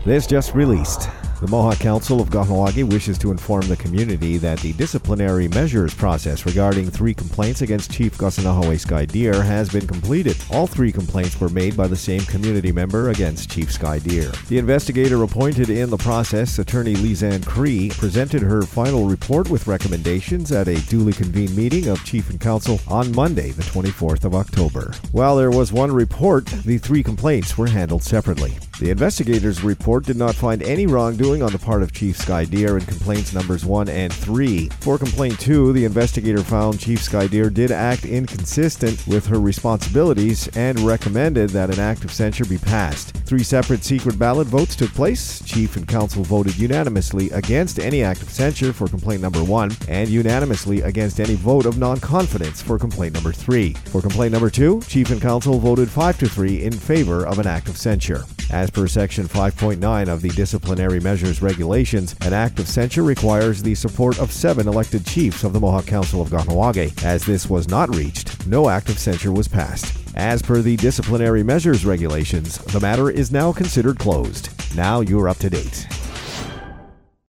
This just released. The Mohawk Council of Kahnawake wishes to inform the community that the disciplinary measures process regarding 3 complaints against Chief Kasanahaway Skydeer has been completed. All 3 complaints were made by the same community member against Chief Skydeer. The investigator appointed in the process, Attorney Lizanne Cree, presented her final report with recommendations at a duly convened meeting of Chief and Council on Monday, the 24th of October. While there was one report, the 3 complaints were handled separately. The investigator's report did not find any wrongdoing on the part of Chief Skydeer in complaints numbers 1 and 3. For complaint 2, the investigator found Chief Skydeer did act inconsistent with her responsibilities and recommended that an act of censure be passed. 3 separate secret ballot votes took place. Chief and Council voted unanimously against any act of censure for complaint number 1 and unanimously against any vote of non-confidence for complaint number 3. For complaint number 2, Chief and Council voted 5-3 in favor of an act of censure. As per Section 5.9 of the Disciplinary Measures Regulations, an act of censure requires the support of 7 elected chiefs of the Mohawk Council of Kahnawake. As this was not reached, no act of censure was passed. As per the Disciplinary Measures Regulations, the matter is now considered closed. Now you're up to date.